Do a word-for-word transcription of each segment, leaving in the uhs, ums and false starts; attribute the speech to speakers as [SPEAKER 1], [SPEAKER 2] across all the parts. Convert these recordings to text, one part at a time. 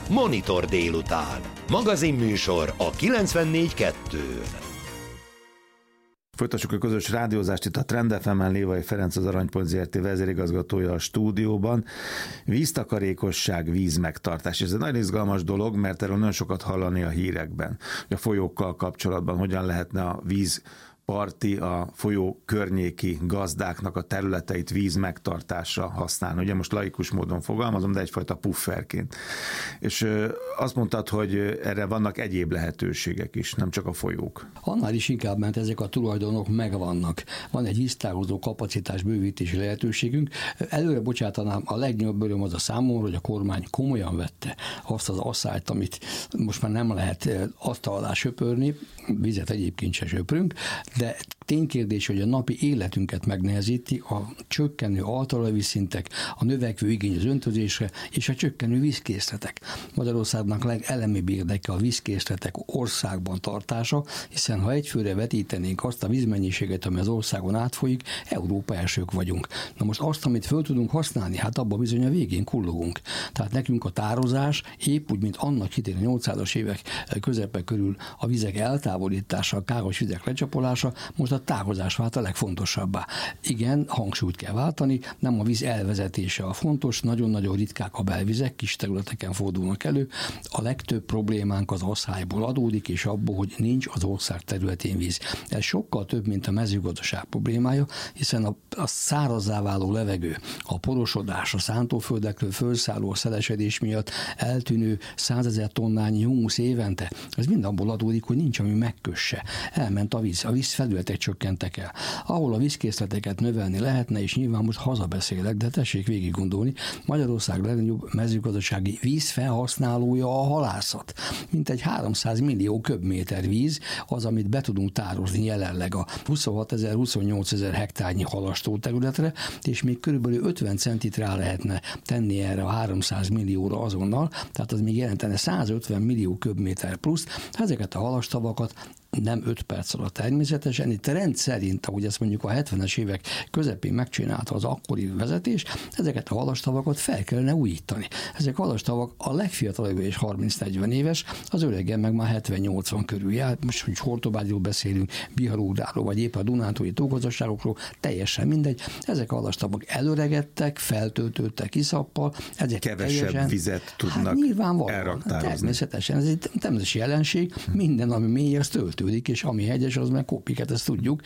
[SPEAKER 1] Monitor délután. Magazinműsor a kilencvennégy kettőn.
[SPEAKER 2] Folytassuk a közös rádiózást itt a Trend ef emen. Lévai Ferenc, az Aranypont zé er té vezérigazgatója a stúdióban. Víztakarékosság, vízmegtartás. Ez egy nagyon izgalmas dolog, mert erről nagyon sokat hallani a hírekben. A folyókkal kapcsolatban hogyan lehetne a víz parti, a folyó környéki gazdáknak a területeit víz megtartásra használni. Ugye most laikus módon fogalmazom, de egyfajta pufferként. És azt mondtad, hogy erre vannak egyéb lehetőségek is, nem csak a folyók.
[SPEAKER 3] Annál is inkább, mert ezek a tulajdonok megvannak. Van egy víztározó kapacitás bővítési lehetőségünk. Előre bocsátanám, a legnagyobb öröm az a számomra, hogy a kormány komolyan vette azt az asszályt, amit most már nem lehet asztal alá söpörni, vizet egyébként se söprünk, de ténykérdés, hogy a napi életünket megnehezíti a csökkenő altalajvízszintek, a növekvő igény az öntözésre és a csökkenő vízkészletek. Magyarországnak legelemibb érdeke a vízkészletek országban tartása, hiszen ha egyfőre vetítenénk azt a vízmennyiséget, ami az országon átfolyik, Európa elsők vagyunk. Na most azt, amit föl tudunk használni, hát abban bizony a végén kullogunk. Tehát nekünk a tározás épp úgy, mint annak idején a nyolcszázas évek közepe körül a vizek eltávolítása, a káros vizek lecsapolása, most a tározás vált a legfontosabbá. Igen, hangsúlyt kell váltani, nem a víz elvezetése a fontos, nagyon-nagyon ritkák a belvizek, kis területeken fordulnak elő. A legtöbb problémánk az asszályból adódik, és abból, hogy nincs az ország területén víz. Ez sokkal több, mint a mezőgazdaság problémája, hiszen a, a szárazzá váló levegő, a porosodás, a szántóföldekről felszálló szelesedés miatt eltűnő százezer tonnányi humusz évente, ez mind abból adódik, hogy nincs, ami megkösse. Elment a víz, a víz felületek csökkentek el. Ahol a vízkészleteket növelni lehetne, és nyilván most hazabeszélek, de tessék végig gondolni, Magyarország legnagyobb mezőgazdasági vízfelhasználója a halászat. Mintegy háromszáz millió köbméter víz az, amit be tudunk tározni jelenleg a huszonhatezer huszonnyolcezer hektárnyi halastó területre, és még körülbelül ötven centit rá lehetne tenni erre a háromszáz millióra azonnal, tehát az még jelentene százötven millió köbméter plusz. Ezeket a halastavakat nem öt perc alatt természetesen, itt rendszerint, ahogy ezt mondjuk a hetvenes évek közepén megcsinálta az akkori vezetés, ezeket a halastavakat fel kellene újítani. Ezek a halastavak a legfiatalabb és harminc-negyven éves, az öregen meg már hetven-nyolcvan körül jár. Most, hogy Hortobágyról beszélünk, Biharódáról, vagy éppen a Dunántúli tógazdaságokról, teljesen mindegy. Ezek a halastavak előregettek, feltöltődtek iszappal. Ezek
[SPEAKER 2] kevesebb teljesen, vizet tudnak hát elraktározni.
[SPEAKER 3] Természetesen, ez egy természetes jelenség, minden, ami mély, az töltődik, és ami hegyes, az meg kopiket, ezt tudjuk.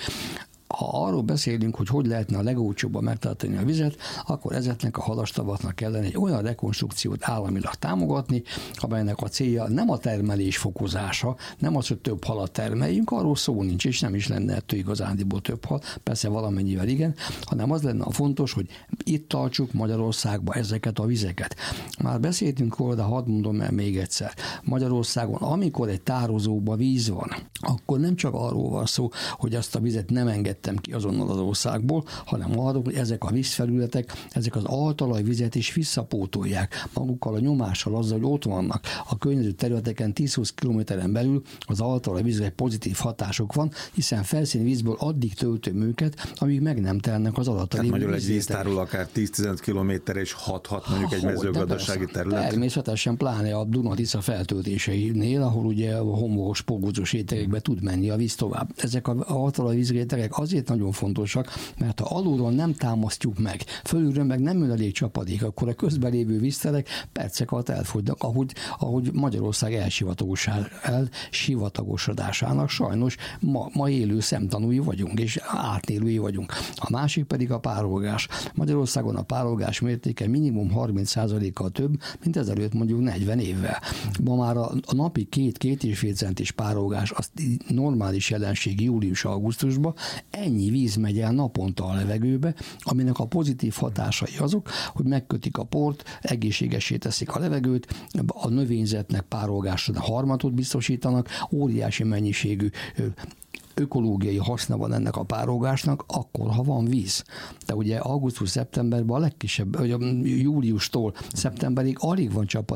[SPEAKER 3] Ha arról beszélünk, hogy hogy lehetne a legolcsóbban megtartani a vizet, akkor ezeknek a halastavatnak kellene egy olyan rekonstrukciót államilag támogatni, amelynek a célja nem a termelés fokozása, nem az, hogy több halat termeljünk, arról szó nincs, és nem is lenne ettől igazándiból több hal, persze valamennyivel igen, hanem az lenne a fontos, hogy itt tartsuk Magyarországba ezeket a vizeket. Már beszéltünk róla, de hadd mondom el még egyszer. Magyarországon, amikor egy tározóban víz van, akkor nem csak arról van szó, hogy azt a vizet nem enged ki azonnal az országból, hanem arról, hogy ezek a vízfelületek, ezek az altalajvizet is visszapótolják magukkal a nyomással azzal, hogy ott vannak a környező területeken tíz-húsz kilométeren belül az altalajvízre pozitív hatások van, hiszen felszíni vízből addig töltöm őket, amíg meg nem telnek az alatt.
[SPEAKER 2] Tehát magyarul egy víztárol akár tíz-tizenöt kilométer és hat-hat mondjuk egy mezőgazdasági terület.
[SPEAKER 3] Természetesen pláne a Duna-Tisza feltöltéseinél, ahol ugye a homlokos, pogózós rétegekbe tud menni a víz tovább. Ezek az altalajvízrétegek azért nagyon fontosak, mert ha alulról nem támasztjuk meg, fölülről meg nem jön elég csapadék, akkor a közben lévő vízterek percek alatt elfogynak, ahogy, ahogy Magyarország elsivatagosodásának sajnos ma, ma élő szemtanúi vagyunk, és átélői vagyunk. A másik pedig a párolgás. Magyarországon a párolgás mértéke minimum harminc százalékkal több, mint ezelőtt mondjuk negyven évvel. Ma már a, a napi két-két és fél centis párolgás az normális jelenség július-augusztusban, ennyi víz megy el naponta a levegőbe, aminek a pozitív hatásai azok, hogy megkötik a port, egészségessé teszik a levegőt, a növényzetnek párolgásra harmadot biztosítanak, óriási mennyiségű ökológiai haszna van ennek a párolgásnak, akkor, ha van víz. De ugye augusztus-szeptemberben a legkisebb, vagy a júliustól szeptemberig alig van csapadék,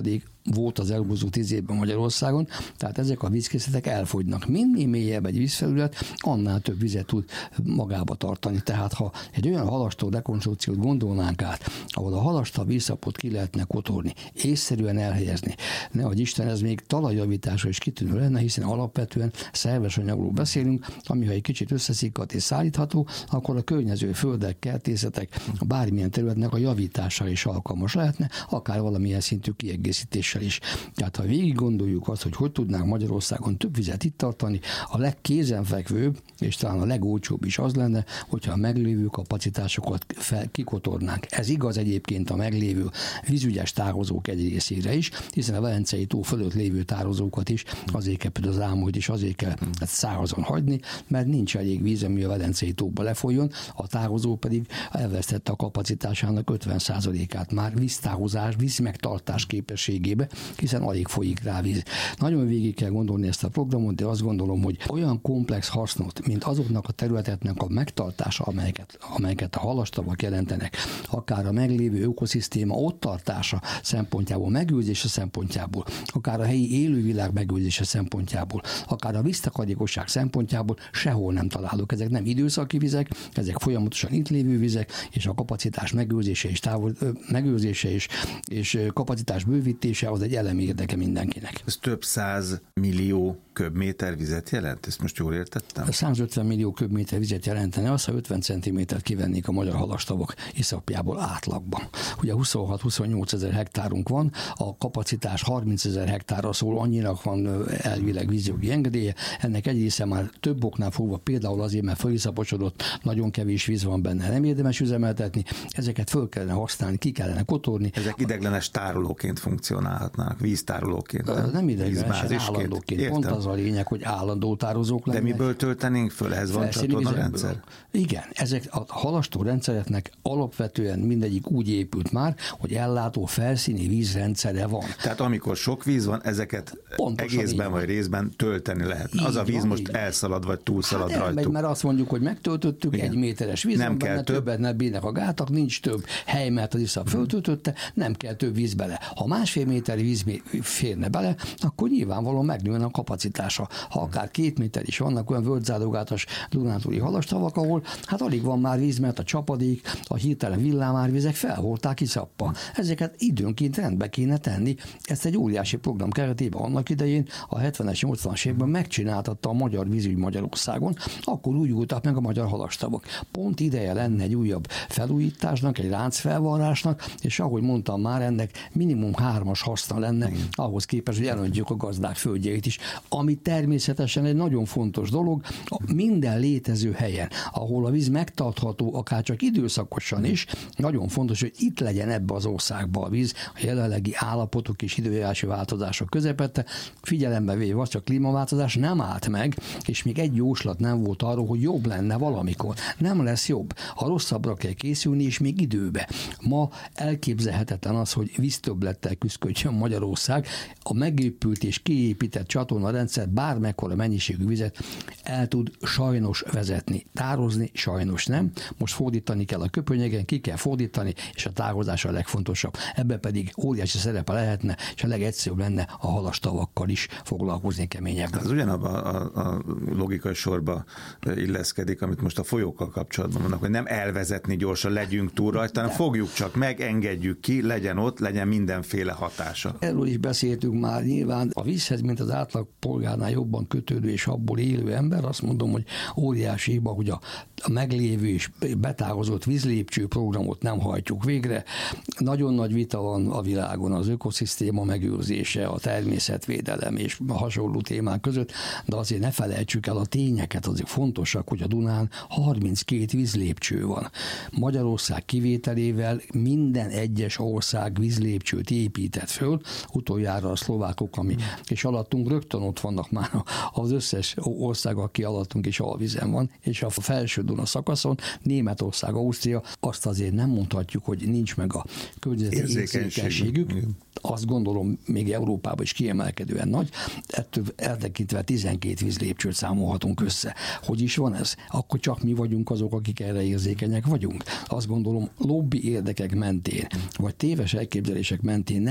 [SPEAKER 3] volt az elhúzó tíz évben Magyarországon, tehát ezek a vízkészletek elfogynak. Minél mélyebb egy vízfelület, annál több vizet tud magába tartani. Tehát ha egy olyan halastó rekonstrukciót gondolnánk át, ahol a halasta vízszapot ki lehetne kotorni, észszerűen elhelyezni, nehogy Isten, ez még talajjavításra is kitűnő lenne, hiszen alapvetően szerves anyagról beszélünk, ami ha egy kicsit összeszikkat és szállítható, akkor a környező földek, kertészetek, bármilyen területnek a javítására is alkalmas lehetne, akár valamilyen szintű kiegészítéssel is. Tehát ha végig gondoljuk azt, hogy hogy tudnánk Magyarországon több vizet itt tartani, a legkézenfekvőbb, és talán a legolcsóbb is az lenne, hogyha a meglévő kapacitásokat fel, kikotornánk. Ez igaz egyébként a meglévő vízügyes tározók egy részére is, hiszen a Velencei tó fölött lévő tározókat is azért kell például az Ámolyt is azért kell szárazon hagyni, mert nincs elég víz, ami a Velencei tóba lefolyjon, a tározó pedig elvesztette a kapacitásának ötven százalékát már víztározás, vízmegtartás képességébe, hiszen alig folyik rá víz. Nagyon végig kell gondolni ezt a programot, de azt gondolom, hogy olyan komplex hasznot, mint azoknak a területeknek a megtartása, amelyeket, amelyeket a halastavak jelentenek, akár a meglévő ökoszisztéma ott tartása szempontjából, megőrzése szempontjából, akár a helyi élővilág megőrzése szempontjából, akár a víztakarékosság szempontjából sehol nem találok. Ezek nem időszaki vizek, ezek folyamatosan itt lévő vizek, és a kapacitás megőrzése és távol, megőrzése és, és kapacitás bővítése az egy elemi érdeke mindenkinek.
[SPEAKER 2] Ez több száz millió köbméter vizet jelent? Ezt most jól értettem?
[SPEAKER 3] százötven millió köbméter vizet jelentene, az, ha ötven centimétert kivennék a magyar halastavak iszapjából átlagban. Ugye huszonhat-huszonnyolc ezer hektárunk van, a kapacitás harminc ezer hektárra szól, annyinak van elvileg vízjogi engedélye, ennek egy része már több oknál fogva, például azért, mert föliszaposodott, nagyon kevés víz van benne, nem érdemes üzemeltetni, ezeket föl kellene használni, ki kellene kotorni.
[SPEAKER 2] Ezek ideiglenes tárolóként funkcionálhatnának, víztárolóként. Nem,
[SPEAKER 3] nem ideiglenesen, állandóként. Pont az a lényeg, hogy állandó tározók lennek.
[SPEAKER 2] De miből töltenénk föl? Ehhez van csatornarendszer?
[SPEAKER 3] Igen, ezek a halastó rendszereknek alapvetően mindegyik úgy épült már, hogy ellátó felszíni vízrendszere van.
[SPEAKER 2] Tehát amikor sok víz van, ezeket pontosan egészben vagy részben tölteni lehet. Így az a víz van, most így elszalad, vagy túlszalad hát rajtuk.
[SPEAKER 3] Mert azt mondjuk, hogy megtöltöttük, igen, egy méteres víz, nem kell benne, több. Többet ne bírnak a gátak, nincs több hely, mert az iszap föltöltötte, nem kell több víz bele. Ha másfél méter víz férne bele, akkor nyilvánvalóan megnőne a kapacitása. Ha akár két méter is vannak olyan völgyzálogatos Dunántúli halastavak, ahol hát alig van már víz, mert a csapadék, a hirtelen villámárvizek felvolták iszappa. Ezeket időnként rendbe kéne tenni. Ezt egy óriási program keretében annak idején a hetvenes, nyolcvanas évben megcsináltatta a magyar vízügy Magyarországon, akkor úgy újultak meg a magyar halastavak. Pont ideje lenne egy újabb felújításnak, egy ráncfelvarrásnak, és ahogy mondtam már, ennek minimum hármas haszna lenne, igen, ahhoz képest, hogy elöntjük a gazdák földjeit is, ami természetesen egy nagyon fontos dolog, minden létező helyen, ahol a víz megtartható, akár csak időszakosan is, nagyon fontos, hogy itt legyen ebbe az országba a víz, a jelenlegi állapotok és időjárási változások közepette, figyelembe véve azt, hogy a klímaváltozás nem állt meg, és még egy jóslat nem volt arról, hogy jobb lenne valamikor. Nem lesz jobb. A rosszabbra kell készülni, és még időbe. Ma elképzelhetetlen az, hogy víztöbblettel küszködjön Magyarország. A megépült és kiépített csatornarendszer bármekkora mennyiségű vizet el tud sajnos vezetni. Tározni sajnos nem. Most fordítani kell a köpönyegen, ki kell fordítani, és a tározás a legfontosabb. Ebben pedig óriási szerepe lehetne, és a legegyszerűbb lenne a halastavakkal is foglalkozni keményebben.
[SPEAKER 2] Ez ugyanabban a, a logikai sorba illeszkedik, amit most a folyókkal kapcsolatban mondnak, hogy nem elvezetni gyorsan, legyünk túl rajta, hanem fogjuk csak meg, engedjük ki, legyen ott, legyen mindenféle hatása.
[SPEAKER 3] Erről is beszéltünk már, nyilván a vízhez, mint az átlag polgárnál jobban kötődő és abból élő ember, azt mondom, hogy óriási hiba, hogy a, a meglévő és betározott vízlépcső programot nem hajtjuk végre. Nagyon nagy vita van a világon az ökoszisztéma megőrzése, a természetvédelem és a hasonló témák között, de azért ne felejtsük el a tényeket, azért fontosak, hogy a Dunán harminckét vízlépcső van. Magyarország kivételével minden egyes ország vízlépcsőt épített föl, utoljára a szlovákok, ami, és alattunk rögtön ott vannak már az összes ország, aki alattunk és alvizen van, és a felső Duna szakaszon, Németország, Ausztria, azt azért nem mondhatjuk, hogy nincs meg a környezeti érzékenységük. Azt gondolom, még Európában is kiemelkedően nagy, ettől eltekintve tizenkét vízlépcsőt számolhatunk össze. Hogy is van ez? Akkor csak mi vagyunk azok, akik erre érzékenyek vagyunk. Azt gondolom, lobby érdekek mentén, vagy téves elképzelések mentén nem épül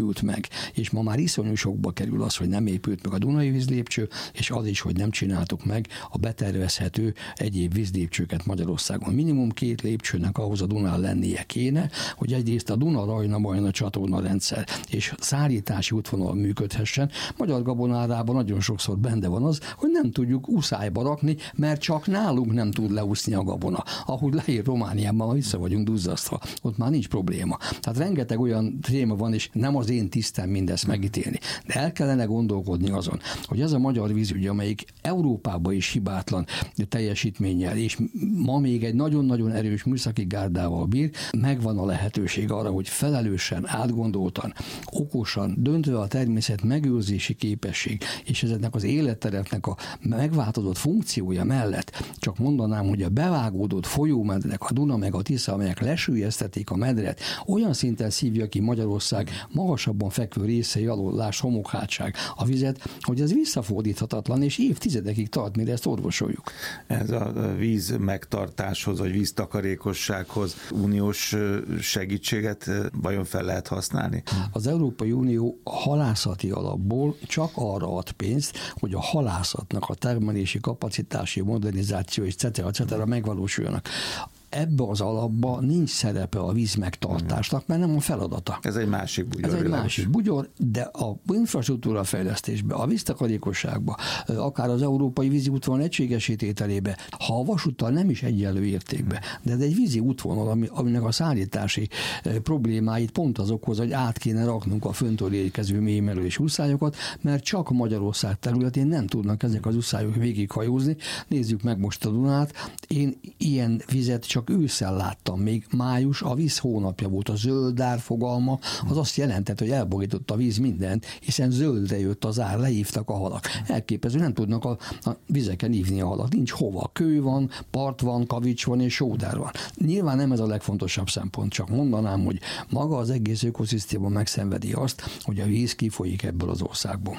[SPEAKER 3] épült meg, és ma már iszonyú sokba kerül az, hogy nem épült meg a Dunai vízlépcső, és az is, hogy nem csináltuk meg a betervezhető egyéb vízlépcsőket Magyarországon. Minimum két lépcsőnek ahhoz a Dunán lennie kéne, hogy egyrészt a Duna-Rajna-Bajna csatorna rendszer és szállítási útvonal működhessen. Magyar gabonárában nagyon sokszor benne van az, hogy nem tudjuk uszályba rakni, mert csak nálunk nem tud leúszni a gabona. Ahogy leír Romániában, vissza vagyunk duzzasztva, ott már nincs probléma. Tehát rengeteg olyan téma van, és nem az én tisztem mindezt megítélni. De el kellene gondolkodni azon, hogy ez a magyar vízügy, amelyik Európában is hibátlan teljesítménnyel, és ma még egy nagyon-nagyon erős műszaki gárdával bír, megvan a lehetőség arra, hogy felelősen, átgondoltan, okosan, döntve a természet megőrzési képesség, és ezeknek az életterepnek a megváltozott funkciója mellett csak mondanám, hogy a bevágódott folyómedrek, a Duna meg a Tisza, amelyek lesüllyesztették a medret, olyan szinten szívja ki Magyarország magasabban fekvő részei alól, láss homokhátság a vizet, hogy ez visszafordíthatatlan, és évtizedekig tart, mire ezt orvosoljuk.
[SPEAKER 2] Ez a víz megtartáshoz, vagy víztakarékossághoz uniós segítséget vajon fel lehet használni?
[SPEAKER 3] Az Európai Unió halászati alapból csak arra ad pénzt, hogy a halászatnak a termelési kapacitási modernizáció és cetera, cetera megvalósuljanak. Ebbe az alapba nincs szerepe a víz megtartásnak, mert nem a feladata.
[SPEAKER 2] Ez egy másik bugyor.
[SPEAKER 3] Ez egy világos. másik bugyor, de a infrastruktúra fejlesztésbe, a víztakarékosságba, akár az európai vízi útvonal egységesítételébe, ha a vasúttal nem is egyenlő értékbe, de ez egy vízi útvonal, ami, aminek a szállítási problémáit pont az okoz, hogy át kéne raknunk a föntől érkező mélymelő és úszályokat, mert csak Magyarország területén nem tudnak ezek az úszályok végighajózni. Nézzük meg most a Dunát. Én ilyen vizet csak ősszel láttam, még május, a víz hónapja volt, a zöld ár fogalma, az azt jelentett, hogy elborított a víz mindent, hiszen zöldre jött az ár, leívtak a halak. Elképesztő, nem tudnak a, a vizeken ívni a halak, nincs hova. Kő van, part van, kavics van és sódár van. Nyilván nem ez a legfontosabb szempont, csak mondanám, hogy maga az egész ökoszisztéma megszenvedi azt, hogy a víz kifolyik ebből az országból.